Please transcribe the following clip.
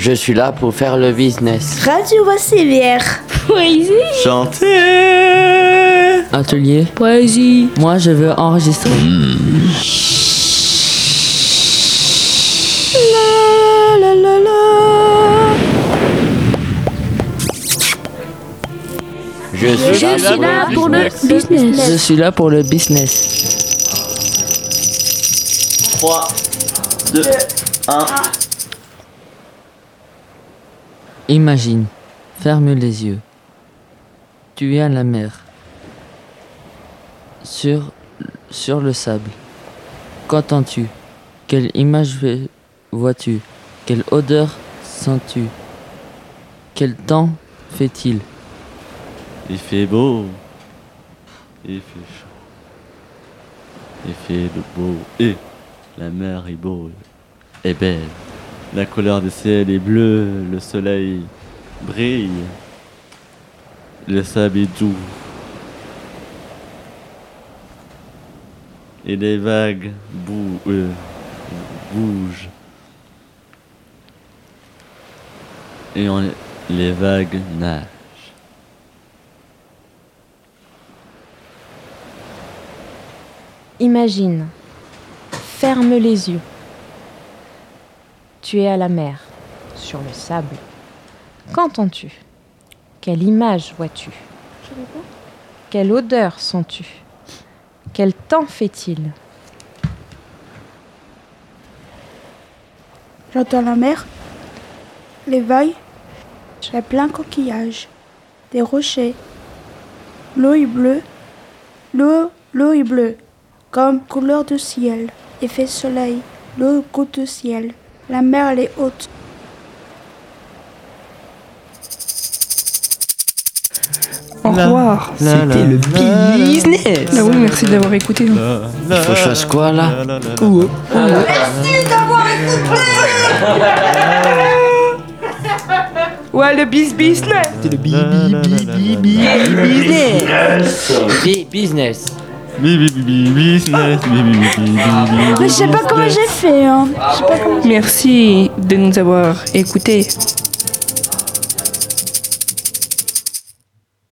Je suis là pour faire le business. Radio Vassivière. Poésie. Chanter. Atelier. Poésie. Moi, je veux enregistrer. La la la la. Je suis là pour le business. Je suis là pour le business. 3, 2, 1. Imagine, ferme les yeux. Tu es à la mer. Sur le sable. Qu'entends-tu? Quelle image vois-tu? Quelle odeur sens-tu? Quel temps fait-il? Il fait beau. Il fait chaud. Il fait beau. Et la mer est beau. Est belle. La couleur du ciel est bleue. Le soleil brille. Le sable est doux. Et les vagues bougent. Et les vagues nagent. Imagine, ferme les yeux. Tu es à la mer, sur le sable. Qu'entends-tu? Quelle image vois-tu? Quelle odeur sens-tu? Quel temps fait-il? J'entends la mer, les vagues, j'ai plein coquillages, des rochers. L'eau est bleue, l'eau est bleue, comme couleur de ciel. Il fait soleil, l'eau goutte de ciel. La mer elle est haute. Au revoir. C'était le business. Ah oui, merci d'avoir écouté. Il faut chose quoi là? Ouais, le business. C'était le business. Business. Mais je sais pas comment j'ai fait. Hein. Je sais pas comment. Merci de nous avoir écoutés.